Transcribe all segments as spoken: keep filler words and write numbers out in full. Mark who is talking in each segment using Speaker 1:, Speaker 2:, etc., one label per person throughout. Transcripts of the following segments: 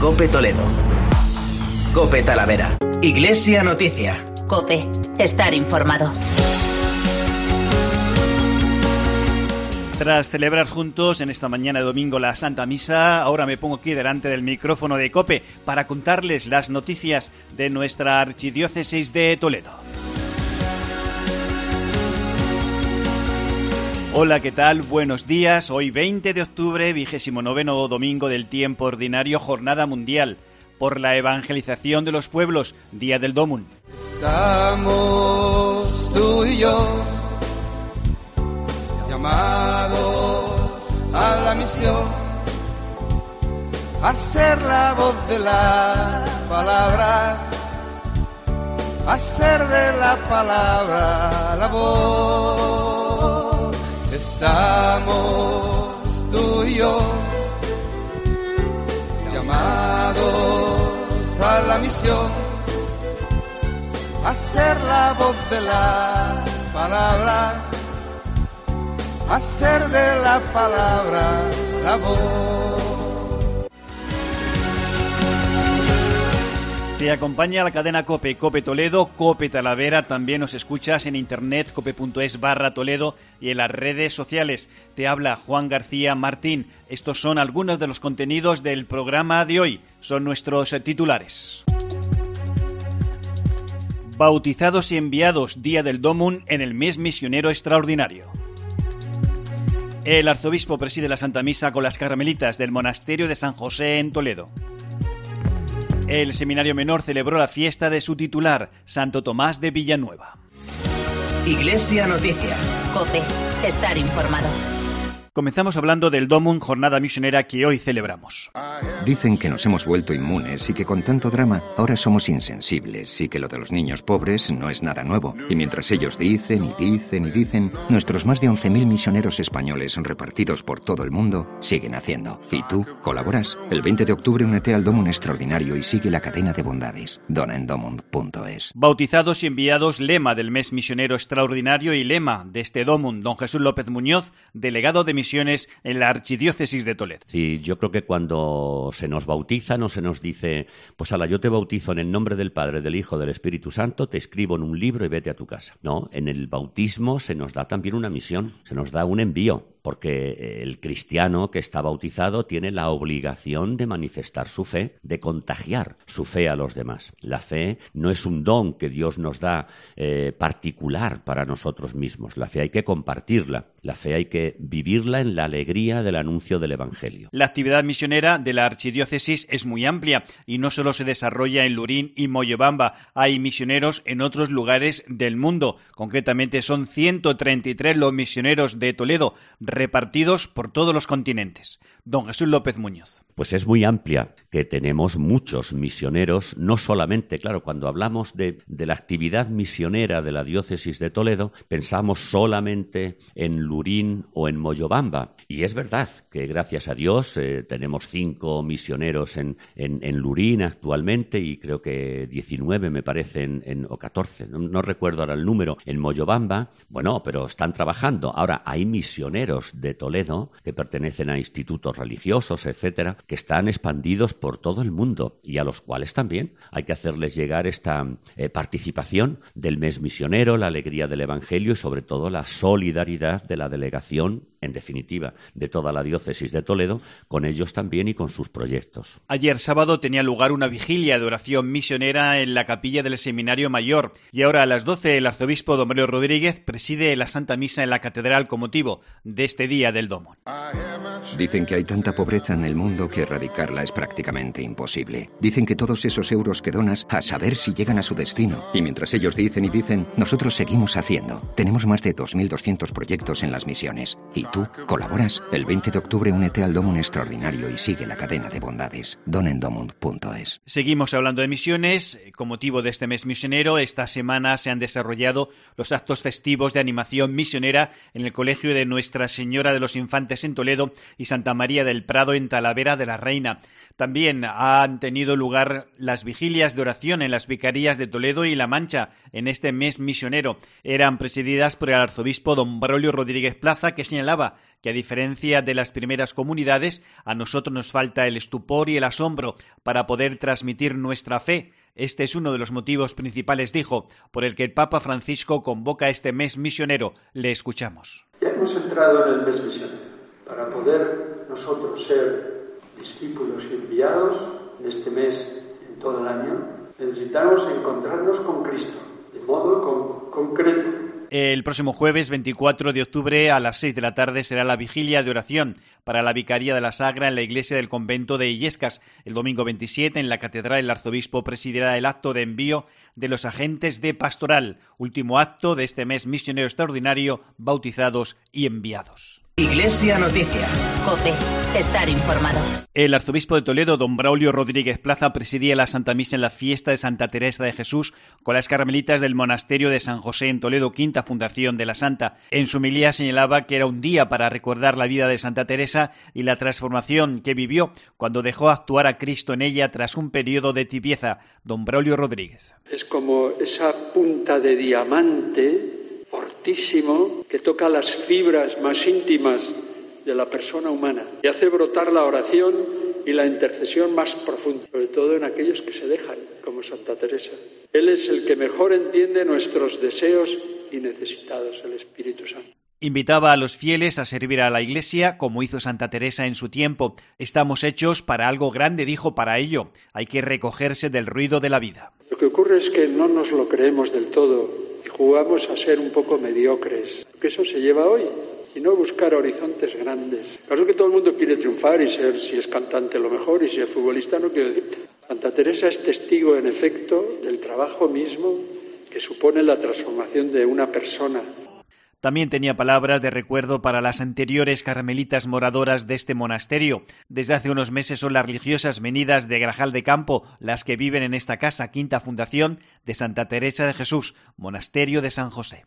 Speaker 1: COPE Toledo. COPE Talavera. Iglesia Noticia.
Speaker 2: COPE. Estar informado.
Speaker 3: Tras celebrar juntos en esta mañana de domingo la Santa Misa, ahora me pongo aquí delante del micrófono de COPE para contarles las noticias de nuestra Archidiócesis de Toledo. Hola, ¿qué tal? Buenos días. Hoy veinte de octubre, vigésimo noveno domingo del tiempo ordinario, Jornada Mundial por la Evangelización de los Pueblos, Día del Dómun.
Speaker 4: Estamos tú y yo llamados a la misión, a ser la voz de la palabra, a ser de la palabra la voz. Estamos tú y yo llamados a la misión, a ser la voz de la palabra, a ser de la palabra la voz.
Speaker 3: Te acompaña la cadena COPE, COPE Toledo, COPE Talavera. También nos escuchas en internet, cope.es barra Toledo y en las redes sociales. Te habla Juan García Martín. Estos son algunos de los contenidos del programa de hoy. Son nuestros titulares. Bautizados y enviados, Día del Dómun en el mes misionero extraordinario. El arzobispo preside la Santa Misa con las carmelitas del monasterio de San José en Toledo. El Seminario Menor celebró la fiesta de su titular, Santo Tomás de Villanueva.
Speaker 1: Iglesia Noticia.
Speaker 2: COPE. Estar informado.
Speaker 3: Comenzamos hablando del Dómun, jornada misionera que hoy celebramos.
Speaker 5: Dicen que nos hemos vuelto inmunes y que con tanto drama ahora somos insensibles y que lo de los niños pobres no es nada nuevo. Y mientras ellos dicen y dicen y dicen, nuestros más de once mil misioneros españoles repartidos por todo el mundo siguen haciendo. ¿Y tú colaboras? El veinte de octubre únete al Dómun extraordinario y sigue la cadena de bondades. dona en dómun punto es.
Speaker 3: Bautizados y enviados, lema del mes misionero extraordinario y lema de este Dómun, don Jesús López Muñoz, delegado de misiones en la Archidiócesis de Toledo.
Speaker 6: Sí, yo creo que cuando se nos bautiza no se nos dice, pues ala, yo te bautizo en el nombre del Padre, del Hijo, del Espíritu Santo, te escribo en un libro y vete a tu casa. No, en el bautismo se nos da también una misión, se nos da un envío, porque el cristiano que está bautizado tiene la obligación de manifestar su fe, de contagiar su fe a los demás. La fe no es un don que Dios nos da eh, particular para nosotros mismos. La fe hay que compartirla, la fe hay que vivirla en la alegría del anuncio del Evangelio.
Speaker 3: La actividad misionera de la Archidiócesis es muy amplia y no solo se desarrolla en Lurín y Moyobamba, hay misioneros en otros lugares del mundo. Concretamente son ciento treinta y tres los misioneros de Toledo, repartidos por todos los continentes. Don Jesús López Muñoz.
Speaker 6: Pues es muy amplia, que tenemos muchos misioneros, no solamente, claro, cuando hablamos de, de la actividad misionera de la diócesis de Toledo, pensamos solamente en Lurín o en Moyobamba. Y es verdad que gracias a Dios eh, tenemos cinco misioneros en, en, en Lurín actualmente y creo que diecinueve me parece, en, en, o catorce, no, no recuerdo ahora el número, en Moyobamba. Bueno, pero están trabajando. Ahora hay misioneros de Toledo que pertenecen a institutos religiosos, etcétera, que están expandidos por todo el mundo y a los cuales también hay que hacerles llegar esta eh, participación del mes misionero, la alegría del Evangelio y sobre todo la solidaridad de la delegación, en definitiva, de toda la diócesis de Toledo, con ellos también y con sus proyectos.
Speaker 3: Ayer sábado tenía lugar una vigilia de oración misionera en la capilla del Seminario Mayor y ahora a las doce el arzobispo don Mario Rodríguez preside la Santa Misa en la Catedral con motivo de este Día del Dómun.
Speaker 5: Dicen que hay tanta pobreza en el mundo que erradicarla es prácticamente imposible. Dicen que todos esos euros que donas, a saber si llegan a su destino. Y mientras ellos dicen y dicen, nosotros seguimos haciendo. Tenemos más de dos mil doscientos proyectos en las misiones. ¿Y tú colaboras? El veinte de octubre únete al Dómun extraordinario y sigue la cadena de bondades. dona en dómun punto es.
Speaker 3: Seguimos hablando de misiones. Con motivo de este mes misionero, esta semana se han desarrollado los actos festivos de animación misionera en el Colegio de Nuestra Señora de los Infantes en Toledo y Santa María del Prado en Talavera de la Reina. También han tenido lugar las vigilias de oración en las vicarías de Toledo y La Mancha en este mes misionero. Eran presididas por el arzobispo don Braulio Rodríguez Rodríguez Plaza, que señalaba que a diferencia de las primeras comunidades, a nosotros nos falta el estupor y el asombro para poder transmitir nuestra fe. Este es uno de los motivos principales, dijo, por el que el Papa Francisco convoca este mes misionero. Le escuchamos.
Speaker 7: Ya hemos entrado en el mes misionero para poder nosotros ser discípulos y enviados en este mes, en todo el año. Necesitamos encontrarnos con Cristo, de modo con, concreto.
Speaker 3: El próximo jueves veinticuatro de octubre a las seis de la tarde será la vigilia de oración para la Vicaría de la Sagra en la iglesia del convento de Illescas. El domingo veintisiete en la catedral el arzobispo presidirá el acto de envío de los agentes de pastoral, último acto de este mes misionero extraordinario, bautizados y enviados.
Speaker 1: Iglesia Noticia.
Speaker 2: COPE. Estar informado.
Speaker 3: El arzobispo de Toledo, don Braulio Rodríguez Plaza, presidía la Santa Misa en la fiesta de Santa Teresa de Jesús con las carmelitas del monasterio de San José en Toledo, quinta fundación de la Santa. En su homilía señalaba que era un día para recordar la vida de Santa Teresa y la transformación que vivió cuando dejó actuar a Cristo en ella tras un periodo de tibieza. Don Braulio Rodríguez.
Speaker 7: Es como esa punta de diamante fortísimo que toca las fibras más íntimas de la persona humana y hace brotar la oración y la intercesión más profunda, sobre todo en aquellos que se dejan, como Santa Teresa. Él es el que mejor entiende nuestros deseos y necesitados, el Espíritu Santo.
Speaker 3: Invitaba a los fieles a servir a la Iglesia, como hizo Santa Teresa en su tiempo. Estamos hechos para algo grande, dijo, para ello. Hay que recogerse del ruido de la vida.
Speaker 7: Lo que ocurre es que no nos lo creemos del todo y jugamos a ser un poco mediocres, porque eso se lleva hoy, y no buscar horizontes grandes. Claro que todo el mundo quiere triunfar y ser, si es cantante, lo mejor, y si es futbolista, no quiero decirte. Santa Teresa es testigo, en efecto, del trabajo mismo que supone la transformación de una persona.
Speaker 3: También tenía palabras de recuerdo para las anteriores carmelitas moradoras de este monasterio. Desde hace unos meses son las religiosas venidas de Grajal de Campo las que viven en esta casa, quinta fundación de Santa Teresa de Jesús, monasterio de San José.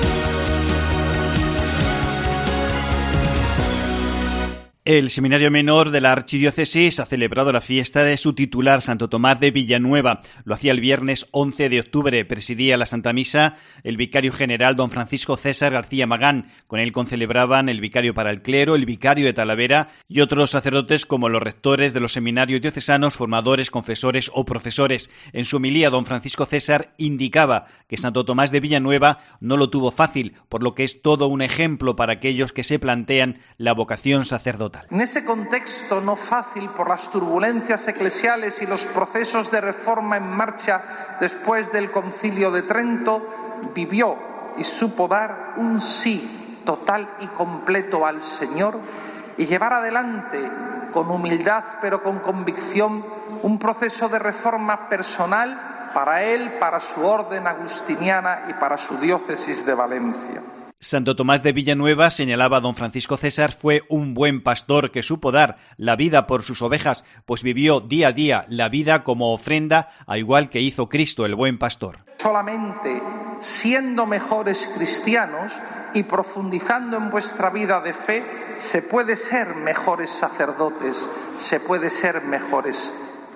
Speaker 3: El Seminario Menor de la Archidiócesis ha celebrado la fiesta de su titular, Santo Tomás de Villanueva. Lo hacía el viernes once de octubre. Presidía la Santa Misa el vicario general don Francisco César García Magán. Con él concelebraban el vicario para el clero, el vicario de Talavera y otros sacerdotes como los rectores de los seminarios diocesanos, formadores, confesores o profesores. En su homilía, don Francisco César indicaba que Santo Tomás de Villanueva no lo tuvo fácil, por lo que es todo un ejemplo para aquellos que se plantean la vocación sacerdotal.
Speaker 8: En ese contexto no fácil por las turbulencias eclesiales y los procesos de reforma en marcha después del Concilio de Trento, vivió y supo dar un sí total y completo al Señor y llevar adelante con humildad pero con convicción un proceso de reforma personal para él, para su orden agustiniana y para su diócesis de Valencia.
Speaker 3: Santo Tomás de Villanueva, señalaba don Francisco César, fue un buen pastor que supo dar la vida por sus ovejas, pues vivió día a día la vida como ofrenda, a igual que hizo Cristo, el buen pastor.
Speaker 8: Solamente siendo mejores cristianos y profundizando en vuestra vida de fe, se puede ser mejores sacerdotes, se puede ser mejores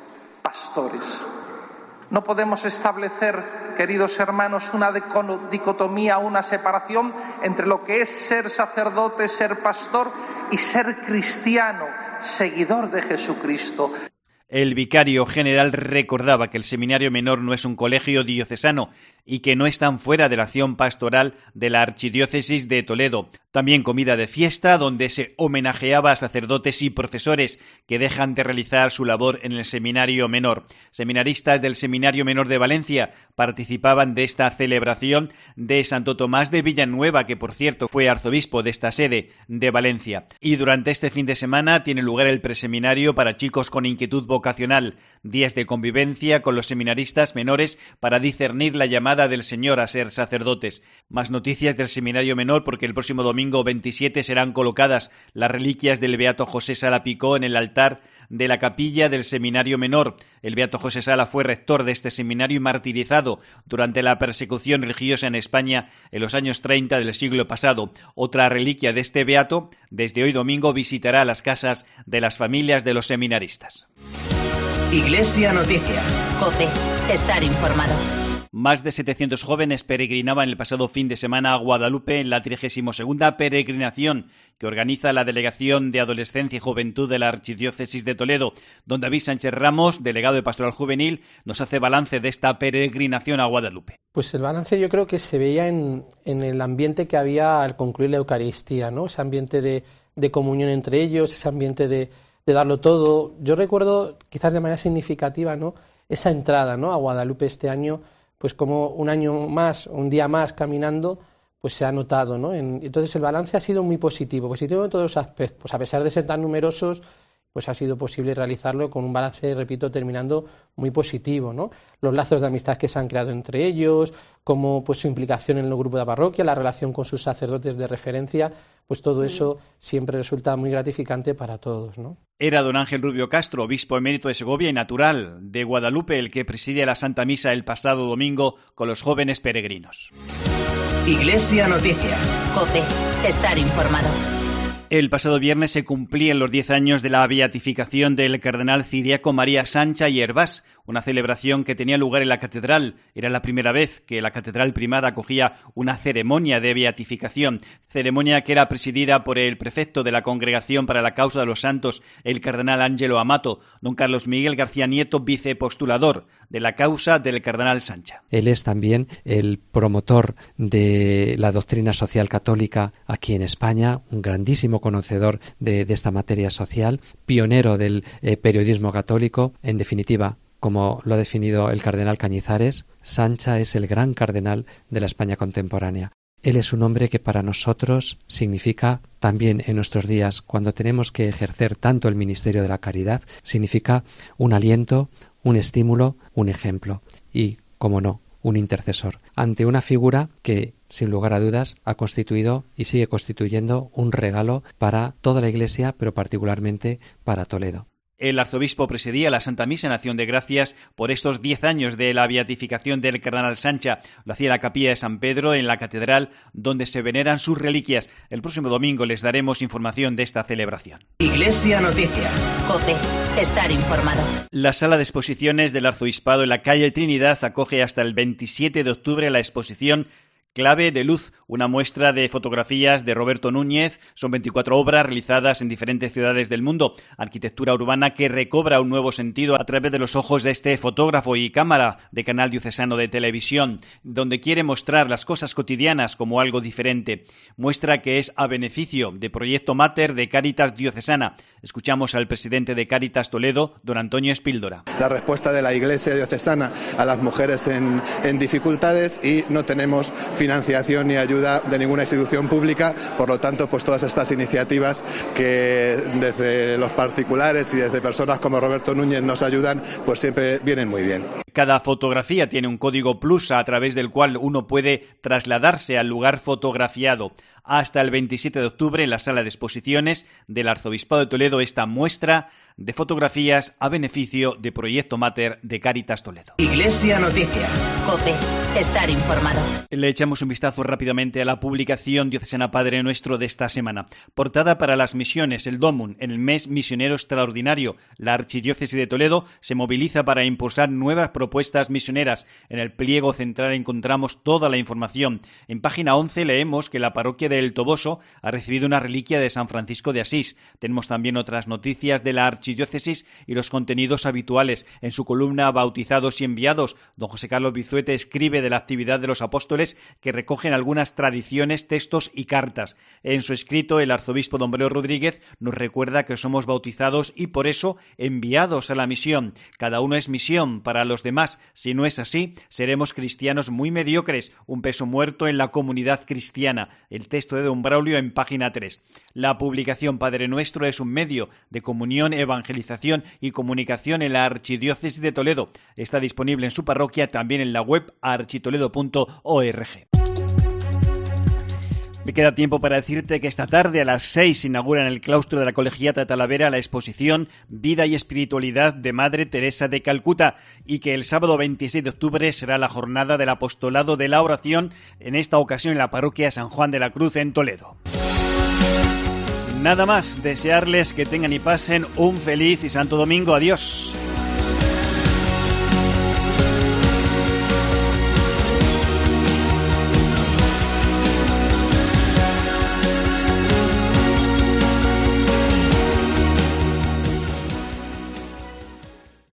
Speaker 8: pastores. No podemos establecer, queridos hermanos, una dicotomía, una separación entre lo que es ser sacerdote, ser pastor y ser cristiano, seguidor de Jesucristo.
Speaker 3: El vicario general recordaba que el Seminario Menor no es un colegio diocesano y que no están fuera de la acción pastoral de la Archidiócesis de Toledo. También comida de fiesta, donde se homenajeaba a sacerdotes y profesores que dejan de realizar su labor en el Seminario Menor. Seminaristas del Seminario Menor de Valencia participaban de esta celebración de Santo Tomás de Villanueva, que por cierto fue arzobispo de esta sede de Valencia. Y durante este fin de semana tiene lugar el preseminario para chicos con inquietud vocacional, días de convivencia con los seminaristas menores para discernir la llamada del Señor a ser sacerdotes. Más noticias del Seminario Menor, porque el próximo domingo veintisiete serán colocadas las reliquias del beato José Sala Picó en el altar de la capilla del Seminario Menor. El beato José Sala fue rector de este seminario y martirizado durante la persecución religiosa en España en los años treinta del siglo pasado. Otra reliquia de este beato, desde hoy domingo, visitará las casas de las familias de los seminaristas.
Speaker 1: Iglesia Noticia.
Speaker 2: COPE. Estar informado.
Speaker 3: Más de setecientos jóvenes peregrinaban el pasado fin de semana a Guadalupe en la trigésima segunda peregrinación que organiza la Delegación de Adolescencia y Juventud de la Archidiócesis de Toledo. Don David Sánchez Ramos, delegado de Pastoral Juvenil, nos hace balance de esta peregrinación a Guadalupe.
Speaker 9: Pues el balance yo creo que se veía en, en el ambiente que había al concluir la Eucaristía, ¿no? Ese ambiente de, de comunión entre ellos, ese ambiente de, de darlo todo. Yo recuerdo, quizás de manera significativa, ¿no?, esa entrada, ¿no?, a Guadalupe este año, pues como un año más, un día más caminando, pues se ha notado, ¿no? En, entonces el balance ha sido muy positivo, positivo en todos los aspectos. Pues a pesar de ser tan numerosos, pues ha sido posible realizarlo con un balance, repito, terminando muy positivo, ¿no? Los lazos de amistad que se han creado entre ellos, como pues su implicación en el grupo de la parroquia, la relación con sus sacerdotes de referencia, pues todo eso siempre resulta muy gratificante para todos, ¿no?
Speaker 3: Era don Ángel Rubio Castro, obispo emérito de Segovia y natural de Guadalupe, el que preside la Santa Misa el pasado domingo con los jóvenes peregrinos.
Speaker 1: Iglesia Noticia.
Speaker 2: COPE. Estar informado.
Speaker 3: El pasado viernes se cumplían los diez años de la beatificación del cardenal ciriaco María Sancha y Hervás, una celebración que tenía lugar en la catedral. Era la primera vez que la catedral primada acogía una ceremonia de beatificación, ceremonia que era presidida por el prefecto de la Congregación para la Causa de los Santos, el cardenal Ángelo Amato, don Carlos Miguel García Nieto, vicepostulador de la causa del cardenal Sancha.
Speaker 10: Él es también el promotor de la doctrina social católica aquí en España, un grandísimo conocedor de, de esta materia social, pionero del eh, periodismo católico. En definitiva, como lo ha definido el cardenal Cañizares, Sancha es el gran cardenal de la España contemporánea. Él es un hombre que para nosotros significa, también en nuestros días, cuando tenemos que ejercer tanto el ministerio de la caridad, significa un aliento, un estímulo, un ejemplo y, como no, un intercesor, ante una figura que, sin lugar a dudas, ha constituido y sigue constituyendo un regalo para toda la Iglesia, pero particularmente para Toledo.
Speaker 3: El arzobispo presidía la Santa Misa en acción de gracias por estos diez años de la beatificación del cardenal Sancha. Lo hacía en la capilla de San Pedro, en la catedral, donde se veneran sus reliquias. El próximo domingo les daremos información de esta celebración.
Speaker 1: Iglesia Noticia.
Speaker 2: COPE. Estar informado.
Speaker 3: La sala de exposiciones del arzobispado en la calle Trinidad acoge hasta el veintisiete de octubre la exposición Clave de Luz, una muestra de fotografías de Roberto Núñez. Son veinticuatro obras realizadas en diferentes ciudades del mundo. Arquitectura urbana que recobra un nuevo sentido a través de los ojos de este fotógrafo y cámara de Canal Diocesano de Televisión, donde quiere mostrar las cosas cotidianas como algo diferente. Muestra que es a beneficio de Proyecto Mater de Cáritas Diocesana. Escuchamos al presidente de Cáritas Toledo, don Antonio Espíldora.
Speaker 11: La respuesta de la Iglesia Diocesana a las mujeres en, en dificultades, y no tenemos financiación ni ayuda de ninguna institución pública, por lo tanto, pues todas estas iniciativas que desde los particulares y desde personas como Roberto Núñez nos ayudan, pues siempre vienen muy bien.
Speaker 3: Cada fotografía tiene un código plus a través del cual uno puede trasladarse al lugar fotografiado. Hasta el veintisiete de octubre, en la sala de exposiciones del Arzobispado de Toledo, esta muestra de fotografías a beneficio de Proyecto Mater de Cáritas Toledo.
Speaker 1: Iglesia Noticia.
Speaker 2: COPE. Estar informado.
Speaker 3: Le echamos un vistazo rápidamente a la publicación diocesana Padre Nuestro de esta semana. Portada para las misiones, el DOMUN, en el mes misionero extraordinario. La Archidiócesis de Toledo se moviliza para impulsar nuevas propuestas misioneras. En el pliego central encontramos toda la información. En página once leemos que la parroquia de El Toboso ha recibido una reliquia de San Francisco de Asís. Tenemos también otras noticias de la Archidiócesis y los contenidos habituales. En su columna Bautizados y Enviados, don José Carlos Bizuete escribe de la actividad de los apóstoles que recogen algunas tradiciones, textos y cartas. En su escrito, el arzobispo don Breo Rodríguez nos recuerda que somos bautizados y por eso enviados a la misión. Cada uno es misión para los demás. Si no es así, seremos cristianos muy mediocres, un peso muerto en la comunidad cristiana. El texto de don Braulio en página tres. La publicación Padre Nuestro es un medio de comunión, evangelización y comunicación en la Archidiócesis de Toledo. Está disponible en su parroquia, también en la web architoledo punto org. Me queda tiempo para decirte que esta tarde a las seis se inaugura en el claustro de la Colegiata de Talavera la exposición Vida y Espiritualidad de Madre Teresa de Calcuta, y que el sábado veintiséis de octubre será la jornada del apostolado de la oración, en esta ocasión en la parroquia San Juan de la Cruz en Toledo. Nada más, desearles que tengan y pasen un feliz y santo domingo. Adiós.